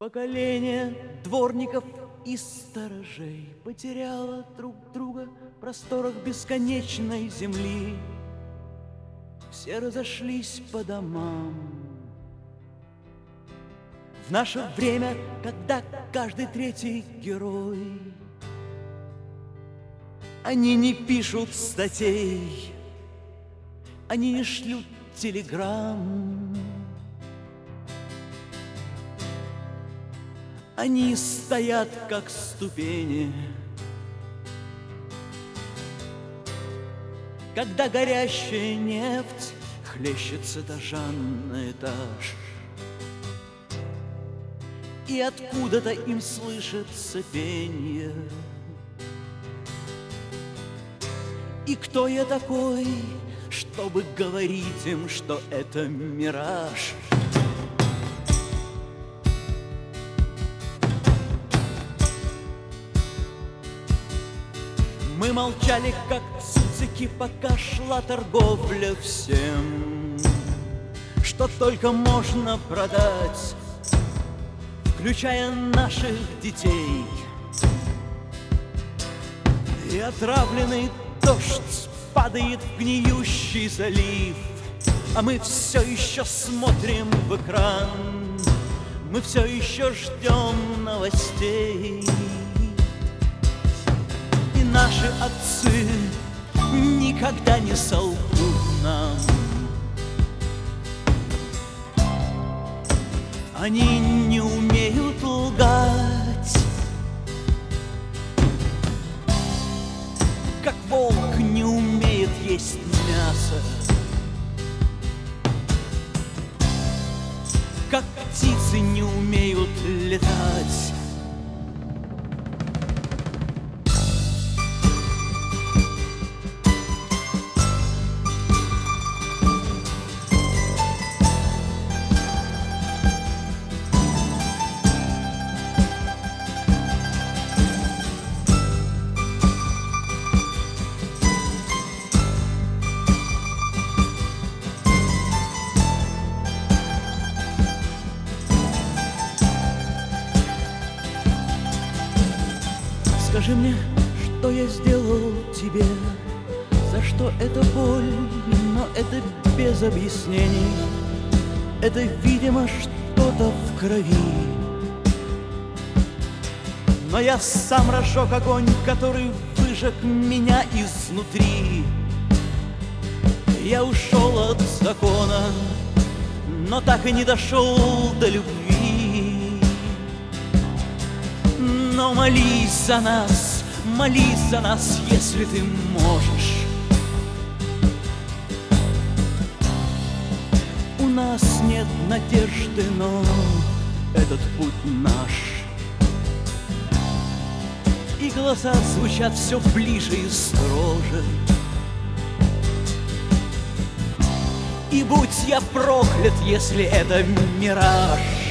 Поколение дворников и сторожей потеряло друг друга в просторах бесконечной земли. Все разошлись по домам. В наше время, когда каждый третий герой, они не пишут статей, они не шлют телеграмм. Они стоят, как ступени, когда горящая нефть хлещет с этажа на этаж. И откуда-то им слышится пенье. И кто я такой, чтобы говорить им, что это мираж? Мы молчали, как цуцики, пока шла торговля всем, что только можно продать, включая наших детей. И отравленный дождь падает в гниющий залив, а мы все еще смотрим в экран, мы все еще ждем новостей. Наши отцы никогда не солгут нам. Они не умеют лгать, как волк не умеет есть мясо, как птицы не умеют летать. Скажи мне, что я сделал тебе, за что это боль, но это без объяснений. Это, видимо, что-то в крови. Но я сам разжег огонь, который выжег меня изнутри. Я ушел от закона, но так и не дошел до любви. Но молись за нас, если ты можешь. У нас нет надежды, но этот путь наш. И голоса звучат все ближе и строже. И будь я проклят, если это мираж.